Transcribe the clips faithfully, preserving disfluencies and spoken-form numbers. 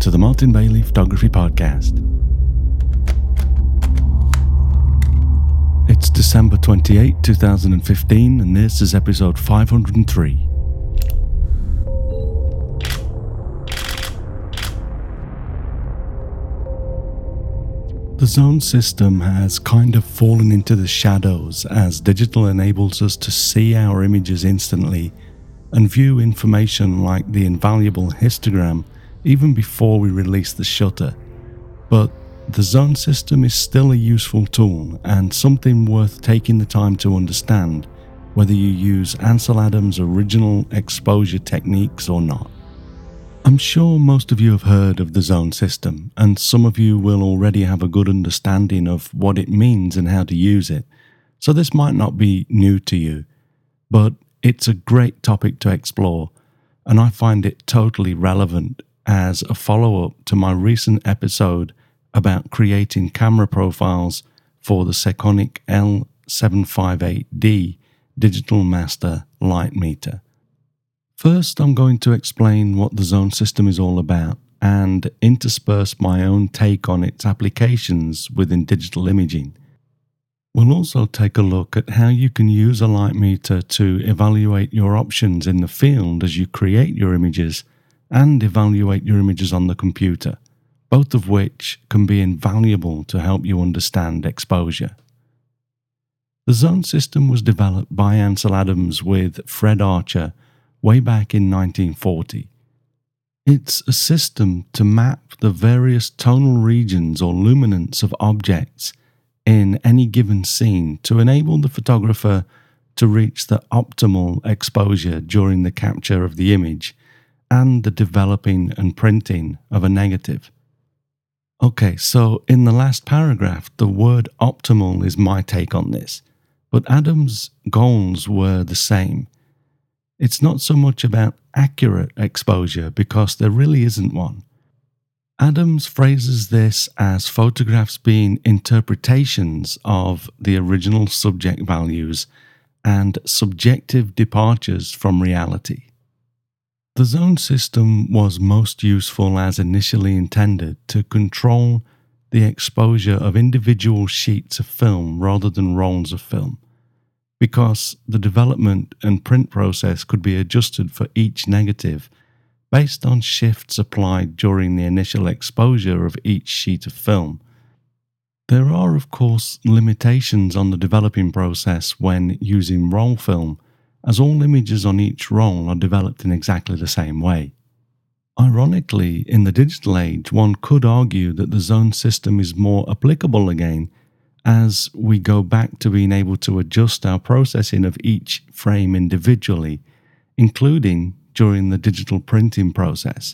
to the Martin Bailey Photography Podcast. It's December twenty-eighth, twenty fifteen, and this is episode five hundred three. The zone system has kind of fallen into the shadows as digital enables us to see our images instantly and view information like the invaluable histogram even before we release the shutter. But the zone system is still a useful tool and something worth taking the time to understand, whether you use Ansel Adams' original exposure techniques or not. I'm sure most of you have heard of the zone system, and some of you will already have a good understanding of what it means and how to use it, so this might not be new to you, but it's a great topic to explore, and I find it totally relevant as a follow-up to my recent episode about creating camera profiles for the Sekonic L seven fifty-eight D Digital Master Light Meter. First, I'm going to explain what the zone system is all about and intersperse my own take on its applications within digital imaging. We'll also take a look at how you can use a light meter to evaluate your options in the field as you create your images and evaluate your images on the computer, both of which can be invaluable to help you understand exposure. The zone system was developed by Ansel Adams with Fred Archer way back in nineteen forty. It's a system to map the various tonal regions or luminance of objects in any given scene to enable the photographer to reach the optimal exposure during the capture of the image and the developing and printing of a negative. Okay, so in the last paragraph, the word optimal is my take on this, but Adams' goals were the same. It's not so much about accurate exposure because there really isn't one. Adams phrases this as photographs being interpretations of the original subject values and subjective departures from reality. The zone system was most useful as initially intended to control the exposure of individual sheets of film rather than rolls of film, because the development and print process could be adjusted for each negative based on shifts applied during the initial exposure of each sheet of film. There are, of course, limitations on the developing process when using roll film, as all images on each roll are developed in exactly the same way. Ironically, in the digital age, one could argue that the zone system is more applicable again as we go back to being able to adjust our processing of each frame individually, including during the digital printing process.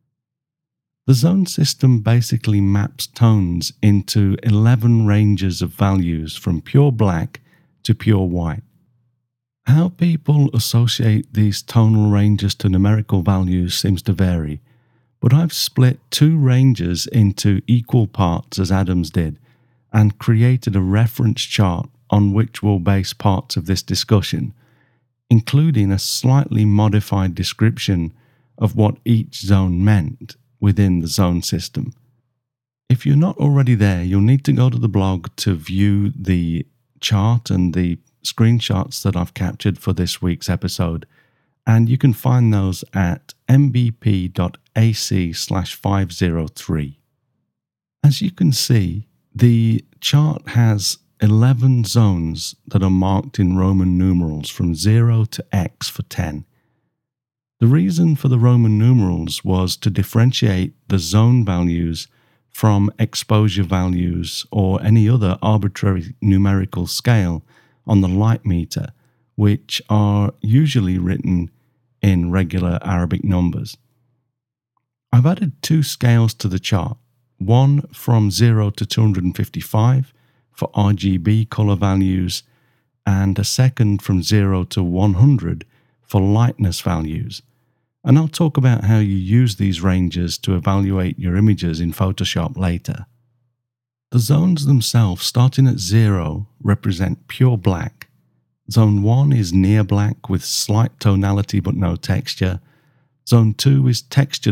The zone system basically maps tones into eleven ranges of values from pure black to pure white. How people associate these tonal ranges to numerical values seems to vary, but I've split two ranges into equal parts as Adams did, and created a reference chart on which we'll base parts of this discussion, including a slightly modified description of what each zone meant within the zone system. If you're not already there, you'll need to go to the blog to view the chart and the screenshots that I've captured for this week's episode, and you can find those at mbp.ac slash 503. As you can see, the chart has eleven zones that are marked in Roman numerals from zero to X for ten. The reason for the Roman numerals was to differentiate the zone values from exposure values or any other arbitrary numerical scale on the light meter, which are usually written in regular Arabic numbers. I've added two scales to the chart, one from zero to two hundred fifty-five for R G B color values, and a second from zero to one hundred for lightness values. And I'll talk about how you use these ranges to evaluate your images in Photoshop later. The zones themselves, starting at zero, represent pure black. Zone one is near black with slight tonality but no texture. Zone two is textured black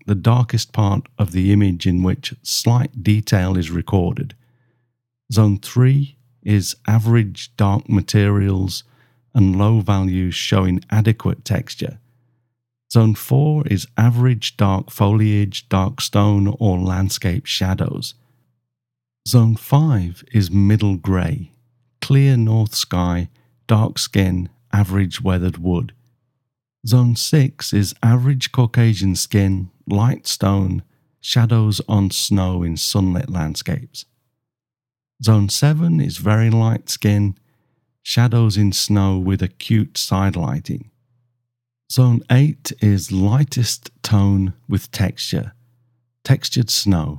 the darkest part of the image in which slight detail is recorded. Zone three is average dark materials and low values showing adequate texture. Zone four is average dark foliage, dark stone, or landscape shadows. Zone five is middle grey, clear north sky, dark skin, average weathered wood. Zone six is average Caucasian skin, light stone, shadows on snow in sunlit landscapes. Zone seven is very light skin, shadows in snow with acute side lighting. Zone eight is lightest tone with texture, textured snow.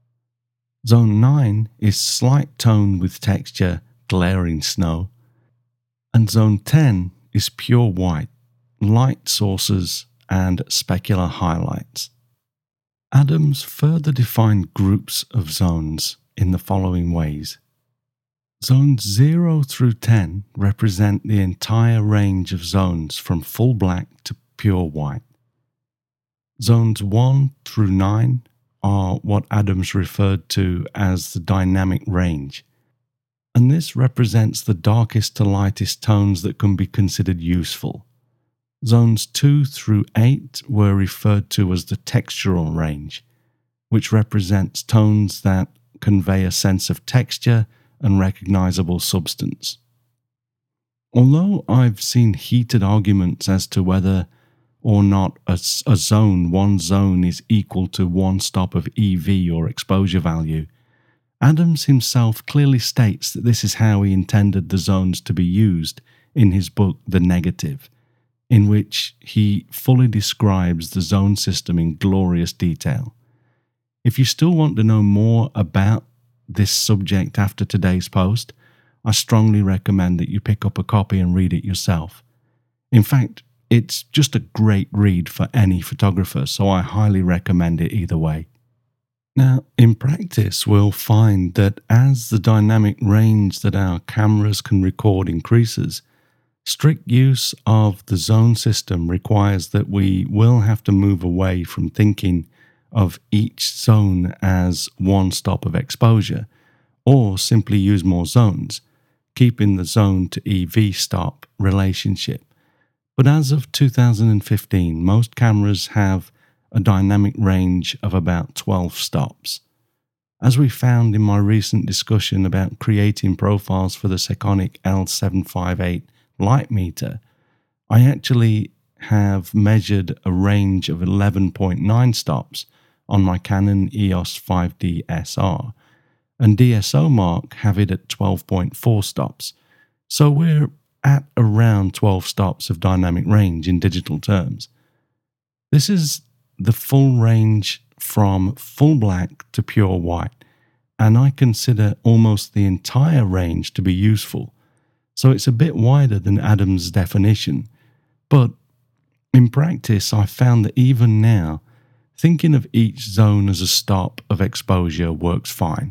Zone nine is slight tone with texture, glaring snow. And Zone ten is pure white, light sources and specular highlights. Adams further defined groups of zones in the following ways. Zones zero through ten represent the entire range of zones from full black to pure white. Zones one through nine are what Adams referred to as the dynamic range, and this represents the darkest to lightest tones that can be considered useful. Zones two through eight were referred to as the textural range, which represents tones that convey a sense of texture and recognizable substance. Although I've seen heated arguments as to whether or not a, a zone, one zone is equal to one stop of E V or exposure value, Adams himself clearly states that this is how he intended the zones to be used in his book The Negative, in which he fully describes the zone system in glorious detail. If you still want to know more about this subject after today's post, I strongly recommend that you pick up a copy and read it yourself. In fact, it's just a great read for any photographer, so I highly recommend it either way. Now, in practice, we'll find that as the dynamic range that our cameras can record increases, strict use of the zone system requires that we will have to move away from thinking of each zone as one stop of exposure, or simply use more zones, keeping the zone to E V stop relationship. But as of two thousand fifteen, most cameras have a dynamic range of about twelve stops. As we found in my recent discussion about creating profiles for the Sekonic L seven fifty-eight light meter, I actually have measured a range of eleven point nine stops on my Canon E O S five D S R, and DxOMark have it at twelve point four stops, so we're at around twelve stops of dynamic range in digital terms. This is the full range from full black to pure white, and I consider almost the entire range to be useful, so it's a bit wider than Adams' definition, but in practice I found that even now, thinking of each zone as a stop of exposure works fine.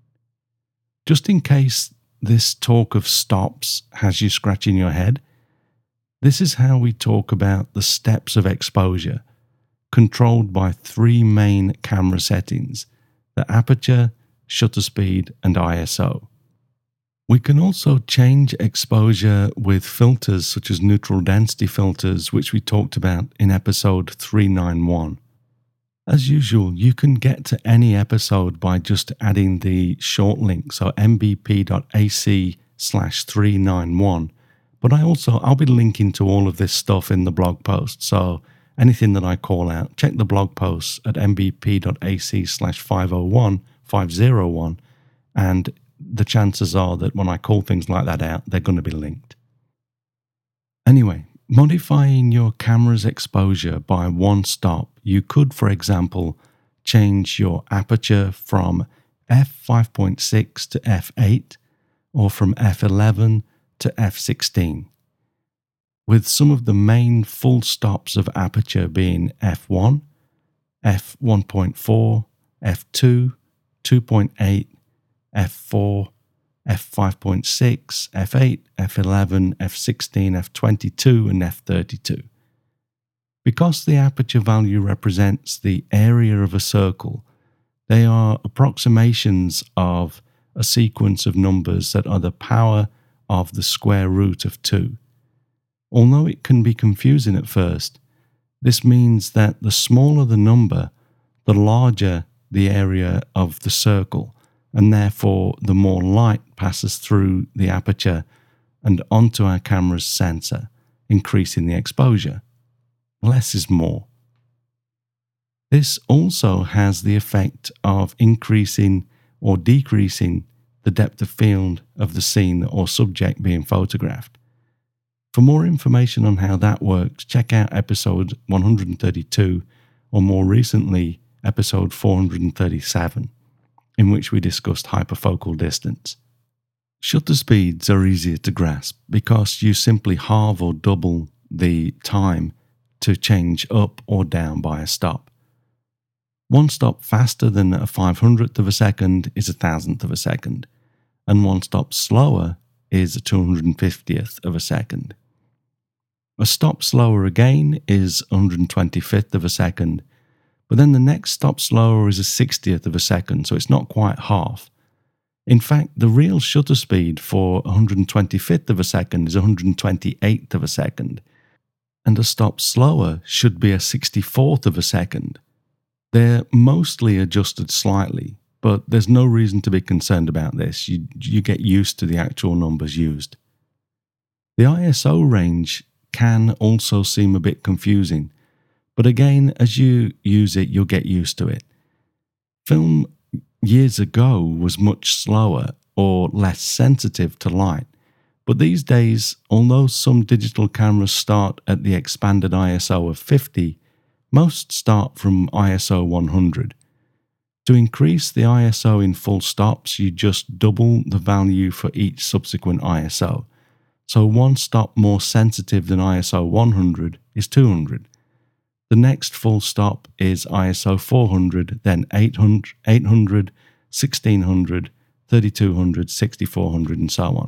Just in case this talk of stops has you scratching your head, this is how we talk about the steps of exposure, controlled by three main camera settings: the aperture, shutter speed, and I S O. We can also change exposure with filters such as neutral density filters, which we talked about in episode three ninety-one. As usual, you can get to any episode by just adding the short link, so mbp.ac slash 391. But I also, I'll be linking to all of this stuff in the blog post, so anything that I call out, check the blog posts at mbp.ac slash 501, 501, and the chances are that when I call things like that out, they're going to be linked. Anyway, modifying your camera's exposure by one stop, you could, for example, change your aperture from f five point six to f eight, or from f eleven to f sixteen, with some of the main full stops of aperture being f one, f one point four, f two, two point eight, f four, f five point six, f eight, f eleven, f sixteen, f twenty-two, and f thirty-two. Because the aperture value represents the area of a circle, they are approximations of a sequence of numbers that are the power of the square root of two. Although it can be confusing at first, this means that the smaller the number, the larger the area of the circle, and therefore the more light passes through the aperture and onto our camera's sensor, increasing the exposure. Less is more. This also has the effect of increasing or decreasing the depth of field of the scene or subject being photographed. For more information on how that works, check out episode one hundred thirty-two, or more recently, episode four hundred thirty-seven, in which we discussed hyperfocal distance. Shutter speeds are easier to grasp because you simply halve or double the time to change up or down by a stop. One stop faster than a five hundredth of a second is a thousandth of a second, and one stop slower is a two hundred fiftieth of a second. A stop slower again is one hundred twenty-fifth of a second, but then the next stop slower is a sixtieth of a second, so it's not quite half. In fact, the real shutter speed for one hundred twenty-fifth of a second is one hundred twenty-eighth of a second, and a stop slower should be a sixty-fourth of a second. They're mostly adjusted slightly, but there's no reason to be concerned about this. You, you get used to the actual numbers used. The I S O range can also seem a bit confusing, but again, as you use it, you'll get used to it. Film years ago was much slower or less sensitive to light, but these days, although some digital cameras start at the expanded I S O of fifty, most start from I S O one hundred. To increase the I S O in full stops, you just double the value for each subsequent I S O. So one stop more sensitive than I S O one hundred is two hundred. The next full stop is I S O four hundred, then eight hundred, eight hundred, sixteen hundred, thirty-two hundred, sixty-four hundred, and so on.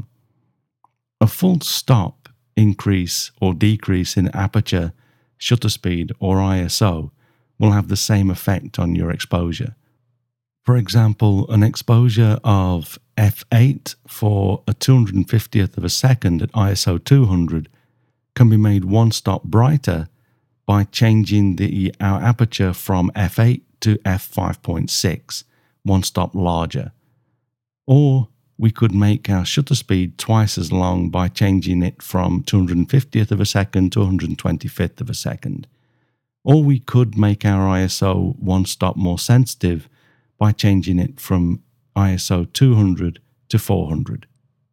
A full stop increase or decrease in aperture, shutter speed, or I S O will have the same effect on your exposure. For example, an exposure of f eight for a two hundred fiftieth of a second at I S O two hundred can be made one stop brighter by changing the our aperture from f eight to f five point six, one stop larger. Or we could make our shutter speed twice as long by changing it from two hundred fiftieth of a second to one hundred twenty-fifth of a second. Or we could make our I S O one stop more sensitive by changing it from I S O two hundred to four hundred.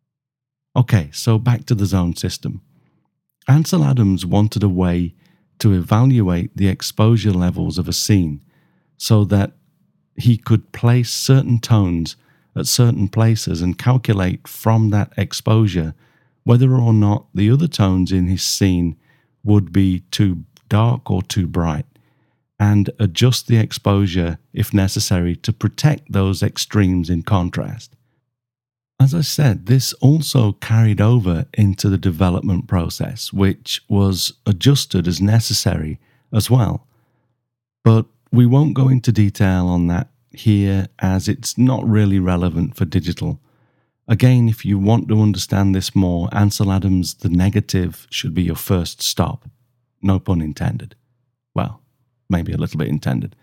Okay, so back to the zone system. Ansel Adams wanted a way to evaluate the exposure levels of a scene so that he could place certain tones at certain places and calculate from that exposure whether or not the other tones in his scene would be too dark or too bright, and adjust the exposure if necessary to protect those extremes in contrast. As I said, this also carried over into the development process, which was adjusted as necessary as well. But we won't go into detail on that here, as it's not really relevant for digital. Again, if you want to understand this more, Ansel Adams' The Negative should be your first stop. No pun intended. Well, maybe a little bit intended.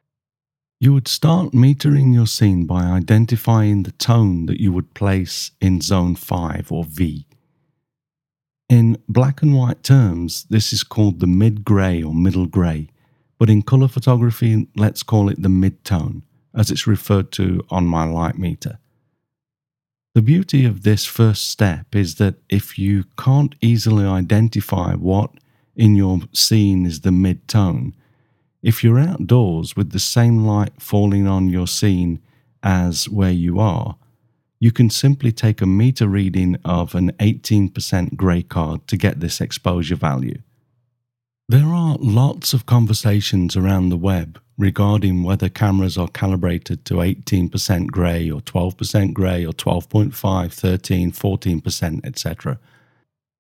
You would start metering your scene by identifying the tone that you would place in zone five or V. In black and white terms, this is called the mid-grey or middle grey, but in colour photography, let's call it the mid-tone, as it's referred to on my light meter. The beauty of this first step is that if you can't easily identify what in your scene is the mid-tone, if you're outdoors with the same light falling on your scene as where you are, you can simply take a meter reading of an eighteen percent grey card to get this exposure value. There are lots of conversations around the web regarding whether cameras are calibrated to eighteen percent grey or twelve percent grey or twelve point five, thirteen, fourteen percent, et cetera.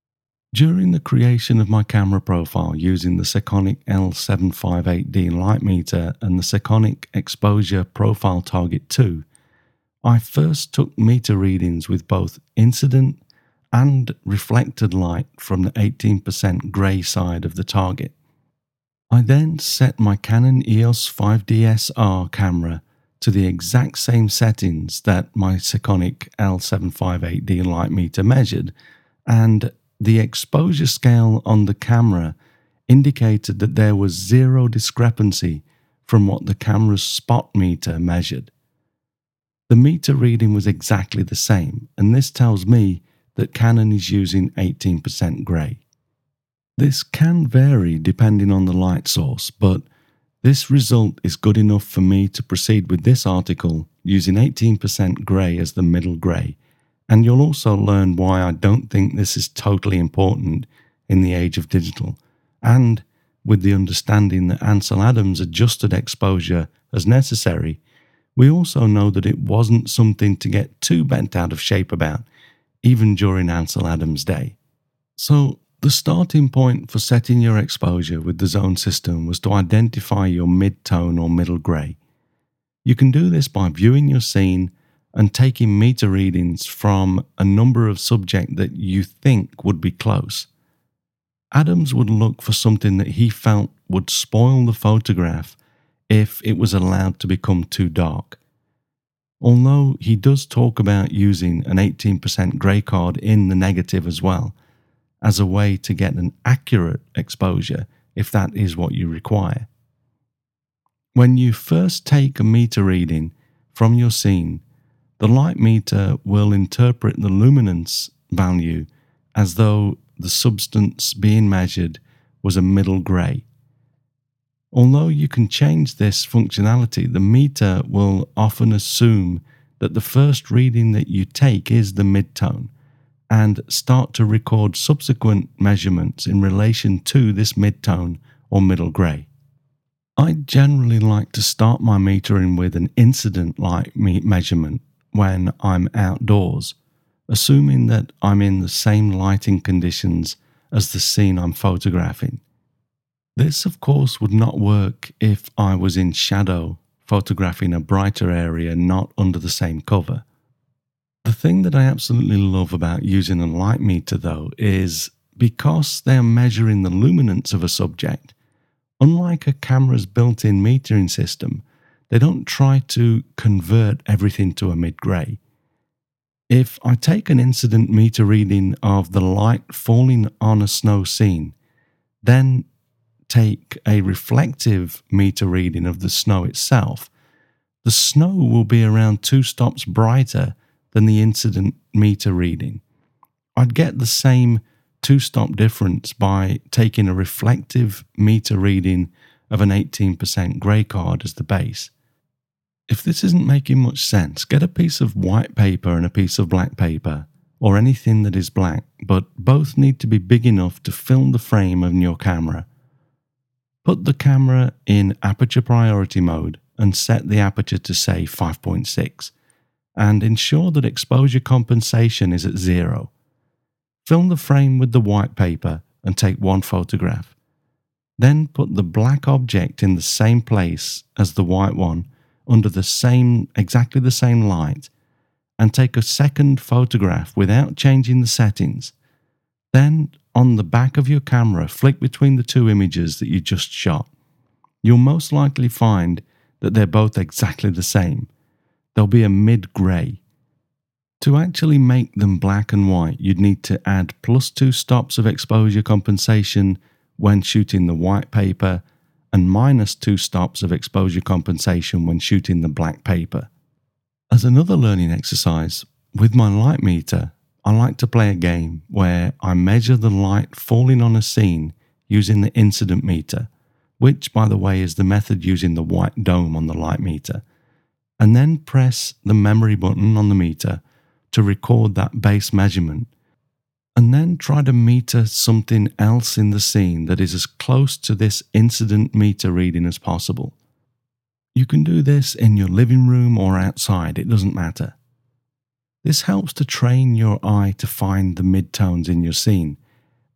During the creation of my camera profile using the Sekonic L seven fifty-eight D light meter and the Sekonic Exposure Profile Target two, I first took meter readings with both incident and reflected light from the eighteen percent grey side of the target. I then set my Canon E O S five D S R camera to the exact same settings that my Sekonic L seven fifty-eight D light meter measured, and the exposure scale on the camera indicated that there was zero discrepancy from what the camera's spot meter measured. The meter reading was exactly the same, and this tells me that Canon is using eighteen percent grey. This can vary depending on the light source, but this result is good enough for me to proceed with this article using eighteen percent grey as the middle grey, and you'll also learn why I don't think this is totally important in the age of digital, and with the understanding that Ansel Adams adjusted exposure as necessary, we also know that it wasn't something to get too bent out of shape about, even during Ansel Adams' day. So, the starting point for setting your exposure with the zone system was to identify your mid-tone or middle grey. You can do this by viewing your scene and taking meter readings from a number of subjects that you think would be close. Adams would look for something that he felt would spoil the photograph if it was allowed to become too dark. Although he does talk about using an eighteen percent grey card in the negative as well, as a way to get an accurate exposure if that is what you require. When you first take a meter reading from your scene, the light meter will interpret the luminance value as though the substance being measured was a middle grey. Although you can change this functionality, the meter will often assume that the first reading that you take is the mid-tone and start to record subsequent measurements in relation to this mid-tone or middle grey. I generally like to start my metering with an incident light measurement when I'm outdoors, assuming that I'm in the same lighting conditions as the scene I'm photographing. This, of course, would not work if I was in shadow photographing a brighter area not under the same cover. The thing that I absolutely love about using a light meter, though, is because they are measuring the luminance of a subject, unlike a camera's built-in metering system, they don't try to convert everything to a mid-grey. If I take an incident meter reading of the light falling on a snow scene, then take a reflective meter reading of the snow itself, the snow will be around two stops brighter than the incident meter reading. I'd get the same two-stop difference by taking a reflective meter reading of an eighteen percent grey card as the base. If this isn't making much sense, get a piece of white paper and a piece of black paper, or anything that is black, but both need to be big enough to film the frame of your camera. Put the camera in aperture priority mode and set the aperture to say five point six, and ensure that exposure compensation is at zero. Film the frame with the white paper and take one photograph. Then put the black object in the same place as the white one under the same, exactly the same light, and take a second photograph without changing the settings. Then, on the back of your camera, flick between the two images that you just shot. You'll most likely find that they're both exactly the same. There'll be a mid-grey. To actually make them black and white, you'd need to add plus two stops of exposure compensation when shooting the white paper and minus two stops of exposure compensation when shooting the black paper. As another learning exercise, with my light meter, I like to play a game where I measure the light falling on a scene using the incident meter, which, by the way, is the method using the white dome on the light meter, and then press the memory button on the meter to record that base measurement, and then try to meter something else in the scene that is as close to this incident meter reading as possible. You can do this in your living room or outside, it doesn't matter. This helps to train your eye to find the midtones in your scene,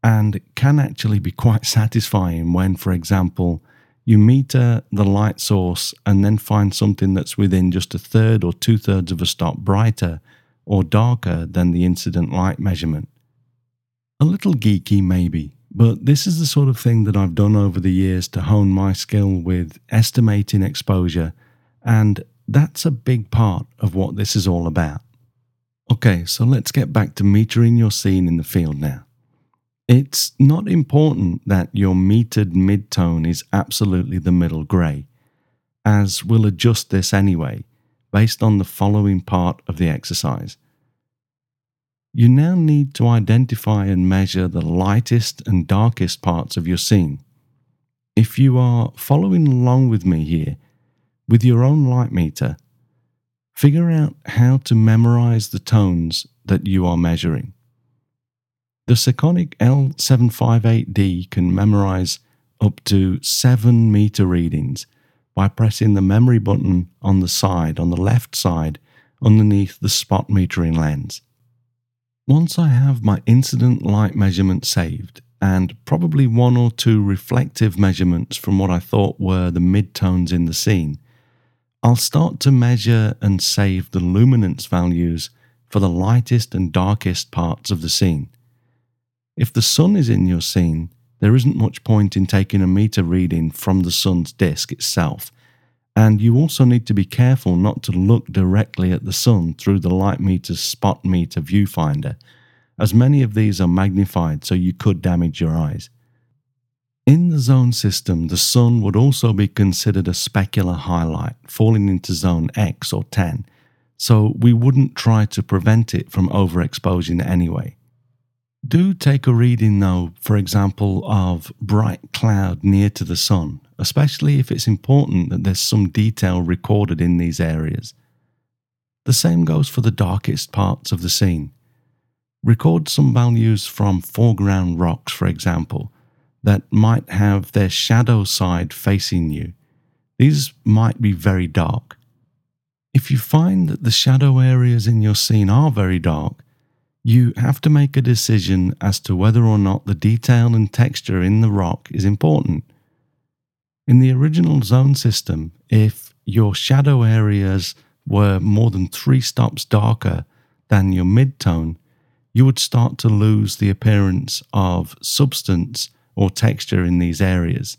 and can actually be quite satisfying when, for example, you meter the light source and then find something that's within just a third or two-thirds of a stop brighter or darker than the incident light measurement. A little geeky maybe, but this is the sort of thing that I've done over the years to hone my skill with estimating exposure, and that's a big part of what this is all about. Okay, so let's get back to metering your scene in the field now. It's not important that your metered midtone is absolutely the middle grey, as we'll adjust this anyway, based on the following part of the exercise. You now need to identify and measure the lightest and darkest parts of your scene. If you are following along with me here, with your own light meter, figure out how to memorize the tones that you are measuring. The Sekonic L seven fifty-eight D can memorize up to seven meter readings by pressing the memory button on the side, on the left side, underneath the spot metering lens. Once I have my incident light measurement saved, and probably one or two reflective measurements from what I thought were the midtones in the scene, I'll start to measure and save the luminance values for the lightest and darkest parts of the scene. If the sun is in your scene, there isn't much point in taking a meter reading from the sun's disk itself, and you also need to be careful not to look directly at the sun through the light meter's spot meter viewfinder, as many of these are magnified so you could damage your eyes. In the zone system, the sun would also be considered a specular highlight, falling into zone X or ten, so we wouldn't try to prevent it from overexposing anyway. Do take a reading though, for example, of bright cloud near to the sun, especially if it's important that there's some detail recorded in these areas. The same goes for the darkest parts of the scene. Record some values from foreground rocks, for example, that might have their shadow side facing you. These might be very dark. If you find that the shadow areas in your scene are very dark, you have to make a decision as to whether or not the detail and texture in the rock is important. In the original zone system, if your shadow areas were more than three stops darker than your midtone, you would start to lose the appearance of substance or texture in these areas.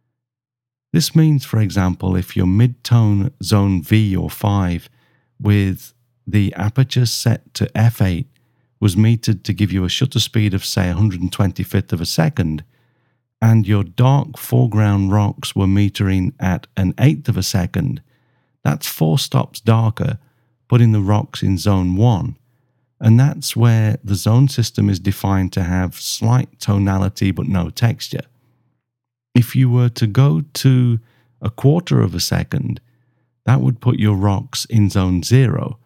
This means, for example, if your midtone zone V or five with the aperture set to f eight was metered to give you a shutter speed of say one hundred twenty-fifth of a second, and your dark foreground rocks were metering at an eighth of a second, that's four stops darker, putting the rocks in zone one, and that's where the zone system is defined to have slight tonality but no texture. If you were to go to a quarter of a second, that would put your rocks in zone zero,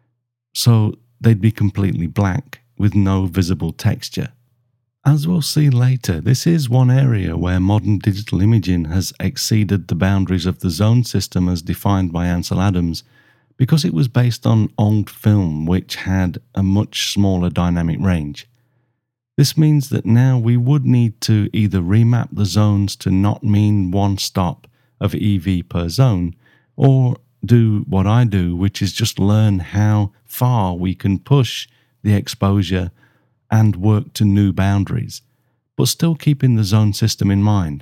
so they'd be completely black with no visible texture. As we'll see later, this is one area where modern digital imaging has exceeded the boundaries of the zone system as defined by Ansel Adams, because it was based on old film which had a much smaller dynamic range. This means that now we would need to either remap the zones to not mean one stop of E V per zone, or do what I do, which is just learn how far we can push the exposure and work to new boundaries, but still keeping the zone system in mind.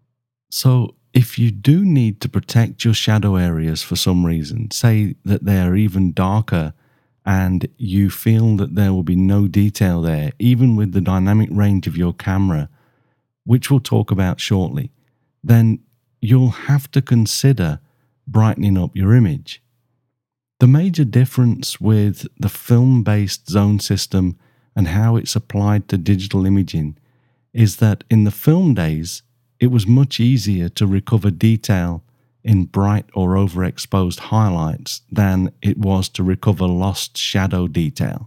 So if you do need to protect your shadow areas for some reason, say that they are even darker and you feel that there will be no detail there, even with the dynamic range of your camera, which we'll talk about shortly, then you'll have to consider brightening up your image. The major difference with the film-based zone system and how it's applied to digital imaging is that in the film days, it was much easier to recover detail in bright or overexposed highlights than it was to recover lost shadow detail.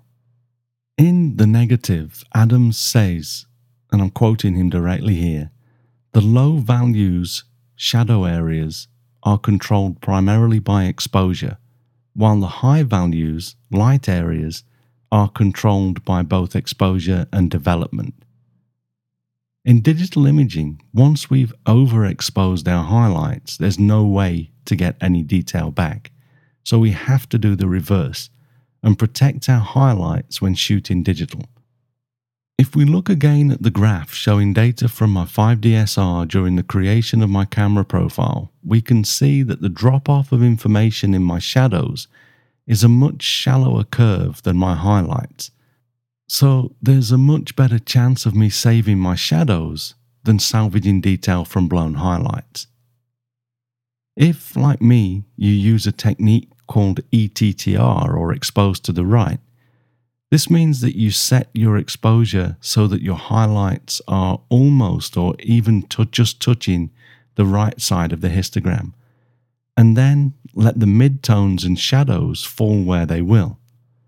In The Negative, Adams says, and I'm quoting him directly here, "The low values, shadow areas, are controlled primarily by exposure, while the high values, light areas, are controlled by both exposure and development." In digital imaging, once we've overexposed our highlights, there's no way to get any detail back. So we have to do the reverse and protect our highlights when shooting digital. If we look again at the graph showing data from my five D S R during the creation of my camera profile, we can see that the drop-off of information in my shadows is a much shallower curve than my highlights. So there's a much better chance of me saving my shadows than salvaging detail from blown highlights. If, like me, you use a technique called E T T R, or exposed to the right, this means that you set your exposure so that your highlights are almost or even t- just touching the right side of the histogram, and then let the midtones and shadows fall where they will.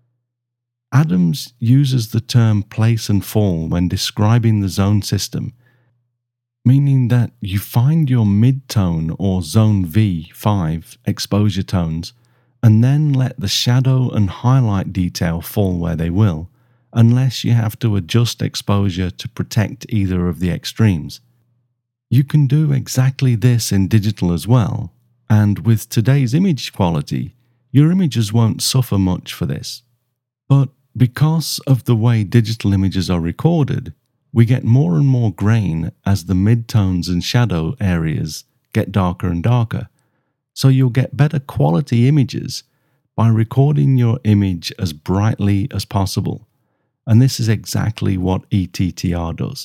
Adams uses the term place and fall when describing the zone system, meaning that you find your midtone or zone V five exposure tones and then let the shadow and highlight detail fall where they will, unless you have to adjust exposure to protect either of the extremes. You can do exactly this in digital as well, and with today's image quality, your images won't suffer much for this. But because of the way digital images are recorded, we get more and more grain as the midtones and shadow areas get darker and darker. So you'll get better quality images by recording your image as brightly as possible. And this is exactly what E T T R does.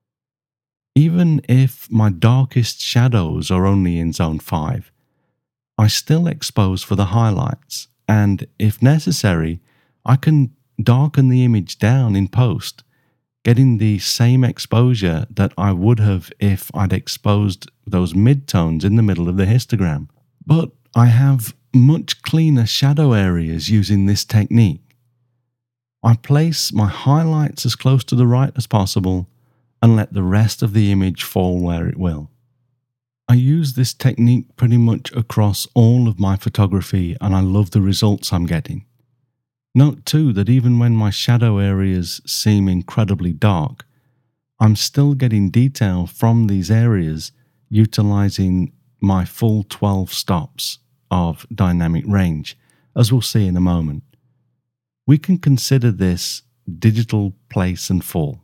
Even if my darkest shadows are only in zone five, I still expose for the highlights, and if necessary, I can darken the image down in post, getting the same exposure that I would have if I'd exposed those midtones in the middle of the histogram. But I have much cleaner shadow areas using this technique. I place my highlights as close to the right as possible and let the rest of the image fall where it will. I use this technique pretty much across all of my photography, and I love the results I'm getting. Note too that even when my shadow areas seem incredibly dark, I'm still getting detail from these areas utilizing my full twelve stops of dynamic range, as we'll see in a moment. We can consider this digital place and fall.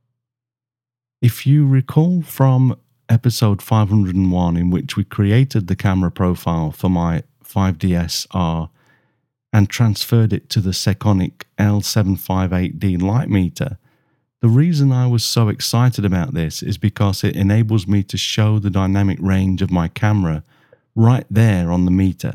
If you recall from episode five hundred one, in which we created the camera profile for my five D S R and transferred it to the Sekonic L seven fifty-eight D light meter, the reason I was so excited about this is because it enables me to show the dynamic range of my camera right there on the meter.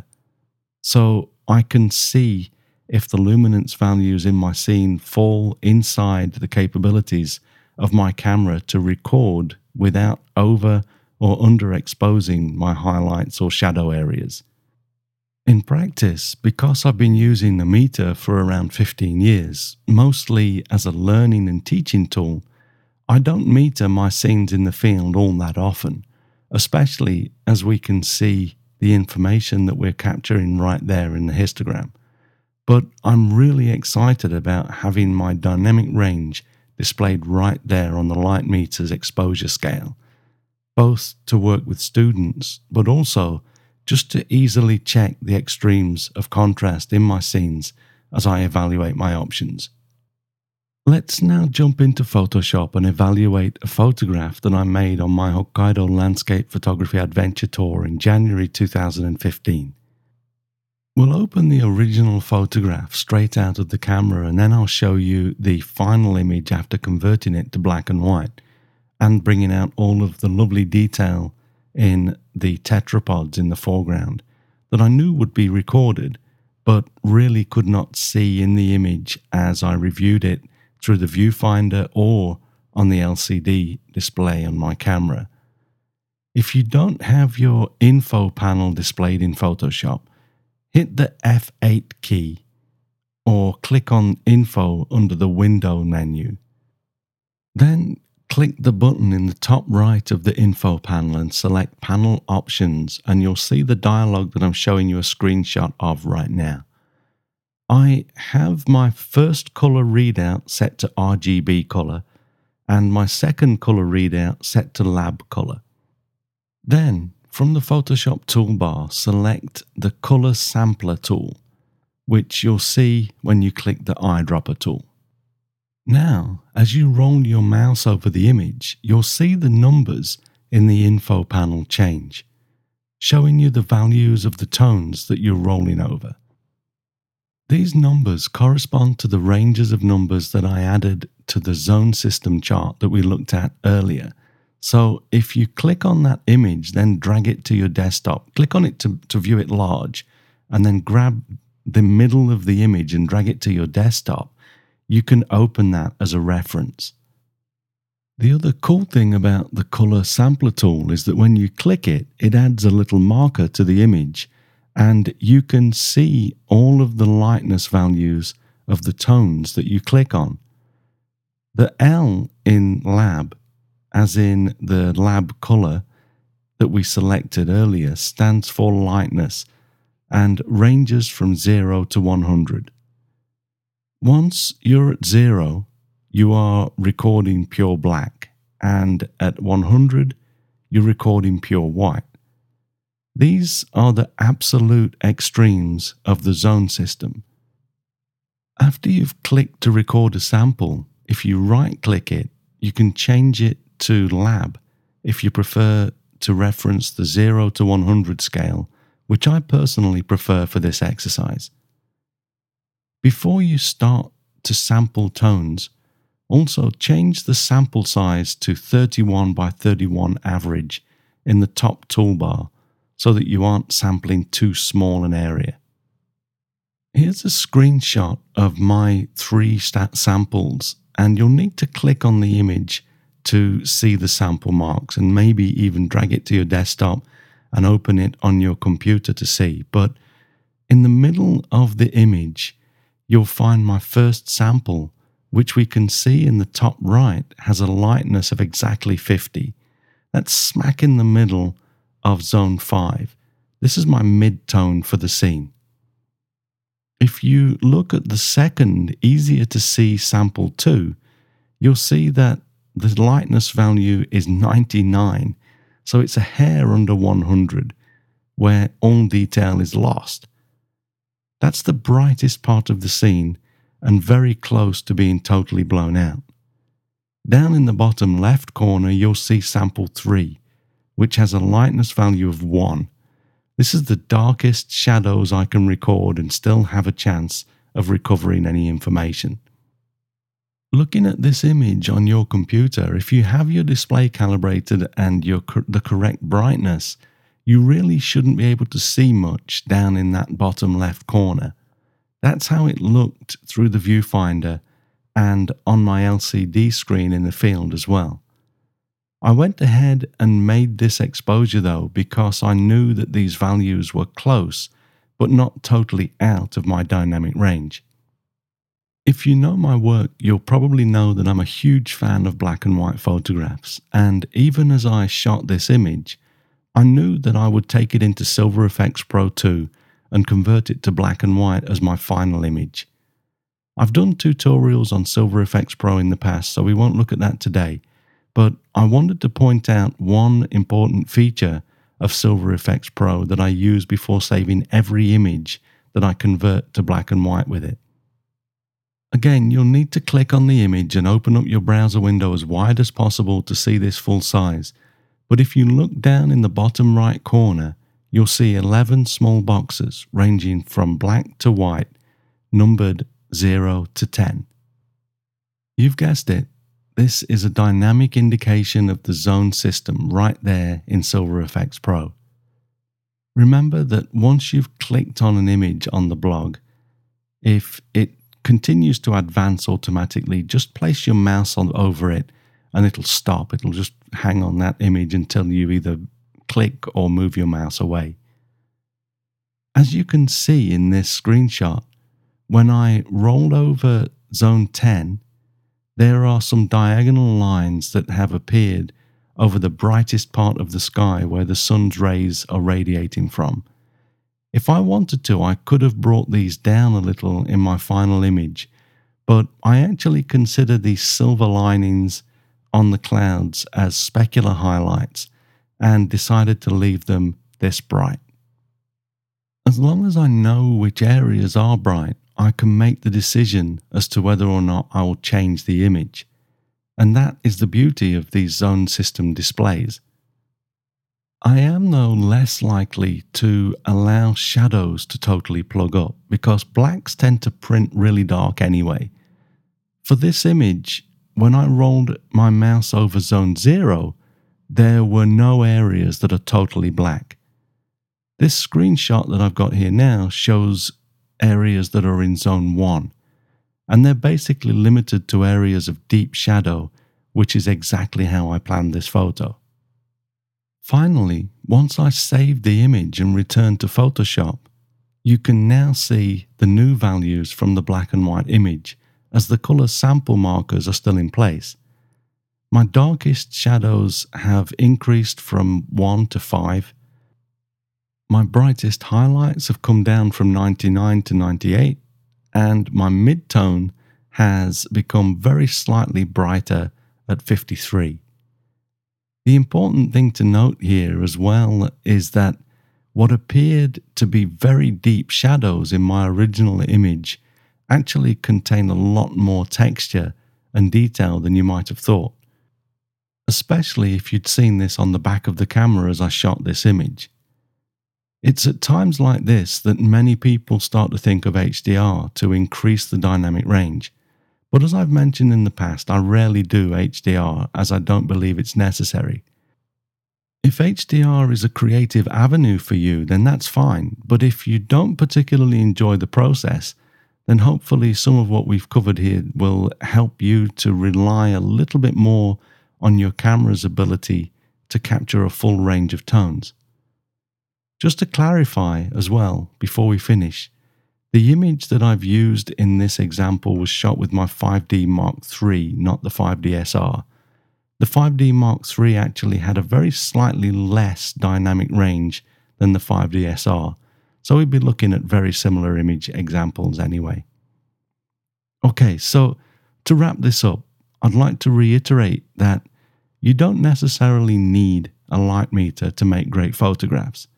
So I can see if the luminance values in my scene fall inside the capabilities of my camera to record without over or underexposing my highlights or shadow areas. In practice, because I've been using the meter for around fifteen years, mostly as a learning and teaching tool, I don't meter my scenes in the field all that often, especially as we can see the information that we're capturing right there in the histogram. But I'm really excited about having my dynamic range displayed right there on the light meter's exposure scale, both to work with students, but also just to easily check the extremes of contrast in my scenes as I evaluate my options. Let's now jump into Photoshop and evaluate a photograph that I made on my Hokkaido Landscape Photography Adventure Tour in January two thousand fifteen. We'll open the original photograph straight out of the camera, and then I'll show you the final image after converting it to black and white and bringing out all of the lovely detail in the tetrapods in the foreground that I knew would be recorded, but really could not see in the image as I reviewed it through the viewfinder or on the L C D display on my camera. If you don't have your info panel displayed in Photoshop, hit the F eight key or click on Info under the Window menu. Then click the button in the top right of the info panel and select Panel Options, and you'll see the dialog that I'm showing you a screenshot of right now. I have my first color readout set to R G B color, and my second color readout set to lab color. Then, from the Photoshop toolbar, select the Color Sampler tool, which you'll see when you click the eyedropper tool. Now, as you roll your mouse over the image, you'll see the numbers in the info panel change, showing you the values of the tones that you're rolling over. These numbers correspond to the ranges of numbers that I added to the zone system chart that we looked at earlier. So if you click on that image, then drag it to your desktop, click on it to, to view it large, and then grab the middle of the image and drag it to your desktop, you can open that as a reference. The other cool thing about the Color Sampler tool is that when you click it, it adds a little marker to the image, and you can see all of the lightness values of the tones that you click on. The L in lab, as in the lab color that we selected earlier, stands for lightness and ranges from zero to one hundred. Once you're at zero, you are recording pure black, and at one hundred, you're recording pure white. These are the absolute extremes of the zone system. After you've clicked to record a sample, if you right-click it, you can change it to lab if you prefer to reference the zero to one hundred scale, which I personally prefer for this exercise. Before you start to sample tones, also change the sample size to thirty-one by thirty-one average in the top toolbar so that you aren't sampling too small an area. Here's a screenshot of my three stat samples, and you'll need to click on the image to see the sample marks and maybe even drag it to your desktop and open it on your computer to see. But in the middle of the image, you'll find my first sample, which we can see in the top right has a lightness of exactly fifty. That's smack in the middle of zone five. This is my mid-tone for the scene. If you look at the second, easier to see sample two, you'll see that the lightness value is ninety-nine, so it's a hair under one hundred, where all detail is lost. That's the brightest part of the scene and very close to being totally blown out. Down in the bottom left corner, you'll see sample three, which has a lightness value of one. This is the darkest shadows I can record and still have a chance of recovering any information. Looking at this image on your computer, if you have your display calibrated and your, the correct brightness, you really shouldn't be able to see much down in that bottom left corner. That's how it looked through the viewfinder and on my L C D screen in the field as well. I went ahead and made this exposure though because I knew that these values were close but not totally out of my dynamic range. If you know my work, you'll probably know that I'm a huge fan of black and white photographs, and even as I shot this image, I knew that I would take it into Silver Efex Pro two and convert it to black and white as my final image. I've done tutorials on Silver Efex Pro in the past, so we won't look at that today, but I wanted to point out one important feature of Silver Efex Pro that I use before saving every image that I convert to black and white with it. Again, you'll need to click on the image and open up your browser window as wide as possible to see this full size. But if you look down in the bottom right corner, you'll see eleven small boxes ranging from black to white, numbered zero to ten. You've guessed it, this is a dynamic indication of the zone system right there in Silver Efex Pro. Remember that once you've clicked on an image on the blog, if it continues to advance automatically, just place your mouse on over it and it'll stop. It'll just hang on that image until you either click or move your mouse away. As you can see in this screenshot, when I rolled over zone ten, there are some diagonal lines that have appeared over the brightest part of the sky where the sun's rays are radiating from. If I wanted to, I could have brought these down a little in my final image, but I actually consider these silver linings on the clouds as specular highlights and decided to leave them this bright. As long as I know which areas are bright, I can make the decision as to whether or not I will change the image. And that is the beauty of these zone system displays. I am, though, less likely to allow shadows to totally plug up because blacks tend to print really dark anyway. For this image, when I rolled my mouse over zone zero, there were no areas that are totally black. This screenshot that I've got here now shows areas that are in zone one, and they're basically limited to areas of deep shadow, which is exactly how I planned this photo. Finally, once I saved the image and returned to Photoshop, you can now see the new values from the black and white image as the color sample markers are still in place. My darkest shadows have increased from one to five. My brightest highlights have come down from ninety-nine to ninety-eight, and my midtone has become very slightly brighter at fifty-three. The important thing to note here as well is that what appeared to be very deep shadows in my original image actually contain a lot more texture and detail than you might have thought, especially if you'd seen this on the back of the camera as I shot this image. It's at times like this that many people start to think of H D R to increase the dynamic range. But as I've mentioned in the past, I rarely do H D R as I don't believe it's necessary. If H D R is a creative avenue for you, then that's fine. But if you don't particularly enjoy the process, then hopefully some of what we've covered here will help you to rely a little bit more on your camera's ability to capture a full range of tones. Just to clarify as well, before we finish, the image that I've used in this example was shot with my five D Mark three, not the five D S R. The five D Mark three actually had a very slightly less dynamic range than the five D S R, so we'd be looking at very similar image examples anyway. Okay, so to wrap this up, I'd like to reiterate that you don't necessarily need a light meter to make great photographs.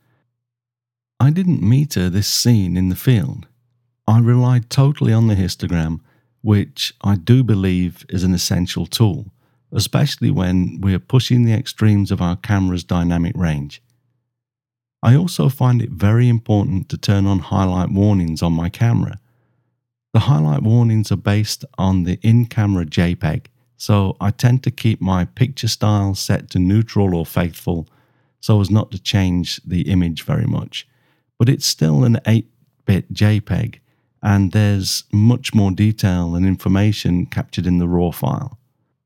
I didn't meter this scene in the field. I relied totally on the histogram, which I do believe is an essential tool, especially when we're pushing the extremes of our camera's dynamic range. I also find it very important to turn on highlight warnings on my camera. The highlight warnings are based on the in-camera JPEG, so I tend to keep my picture style set to neutral or faithful so as not to change the image very much. But it's still an eight bit JPEG, and there's much more detail and information captured in the raw file.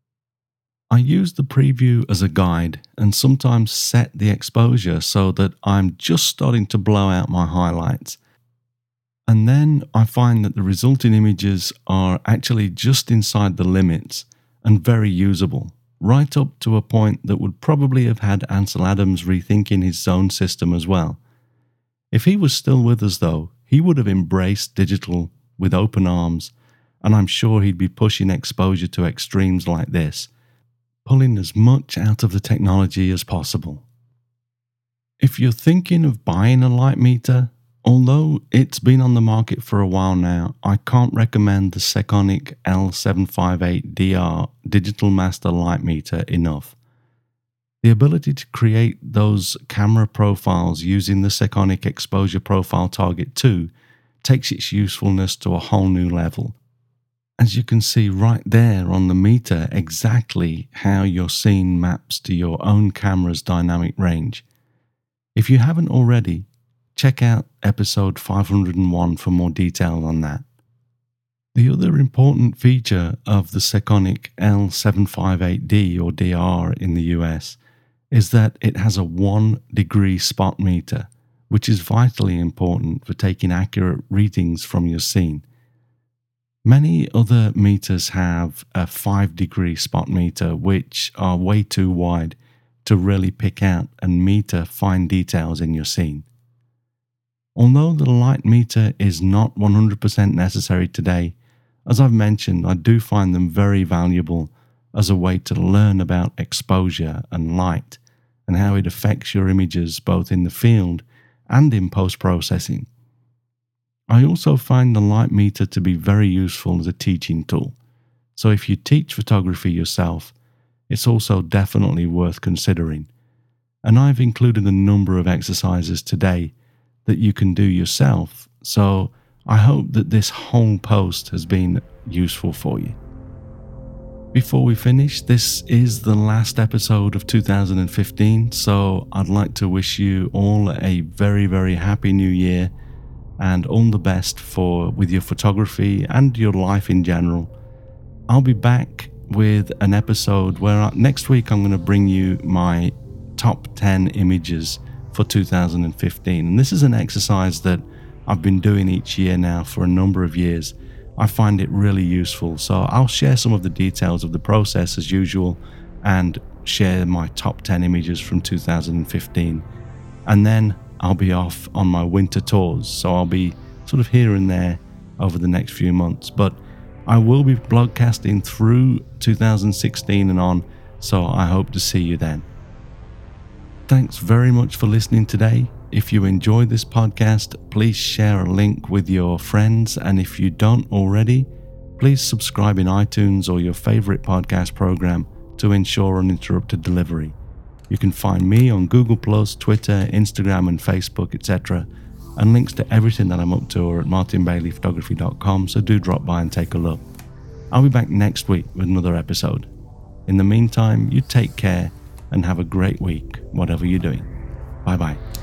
I use the preview as a guide and sometimes set the exposure so that I'm just starting to blow out my highlights. And then I find that the resulting images are actually just inside the limits and very usable, right up to a point that would probably have had Ansel Adams rethinking his zone system as well. If he was still with us though, he would have embraced digital with open arms, and I'm sure he'd be pushing exposure to extremes like this, pulling as much out of the technology as possible. If you're thinking of buying a light meter, although it's been on the market for a while now, I can't recommend the Sekonic L seven fifty-eight D R Digital Master Light Meter enough. The ability to create those camera profiles using the Sekonic Exposure Profile Target two takes its usefulness to a whole new level. As you can see right there on the meter exactly how your scene maps to your own camera's dynamic range. If you haven't already, check out episode five hundred and one for more detail on that. The other important feature of the Sekonic L seven fifty-eight D or D R in the U S is that it has a one degree spot meter, which is vitally important for taking accurate readings from your scene. Many other meters have a five degree spot meter, which are way too wide to really pick out and meter fine details in your scene. Although the light meter is not one hundred percent necessary today, as I've mentioned, I do find them very valuable as a way to learn about exposure and light and how it affects your images both in the field and in post-processing. I also find the light meter to be very useful as a teaching tool. So if you teach photography yourself, it's also definitely worth considering. And I've included a number of exercises today that you can do yourself, so I hope that this whole post has been useful for you. Before we finish, this is the last episode of two thousand fifteen, so I'd like to wish you all a very, very happy new year and all the best for with your photography and your life in general. I'll be back with an episode where I, next week I'm going to bring you my top ten images for two thousand fifteen. And this is an exercise that I've been doing each year now for a number of years. I find it really useful, so I'll share some of the details of the process as usual and share my top ten images from two thousand fifteen. And then I'll be off on my winter tours, so I'll be sort of here and there over the next few months. But I will be broadcasting through two thousand sixteen and on, so I hope to see you then. Thanks very much for listening today. If you enjoyed this podcast, please share a link with your friends, and if you don't already, please subscribe in iTunes or your favorite podcast program to ensure uninterrupted delivery. You can find me on Google plus, Twitter, Instagram and Facebook, et cetera. And links to everything that I'm up to are at martin bailey photography dot com, so do drop by and take a look. I'll be back next week with another episode. In the meantime, you take care and have a great week, whatever you're doing. Bye bye.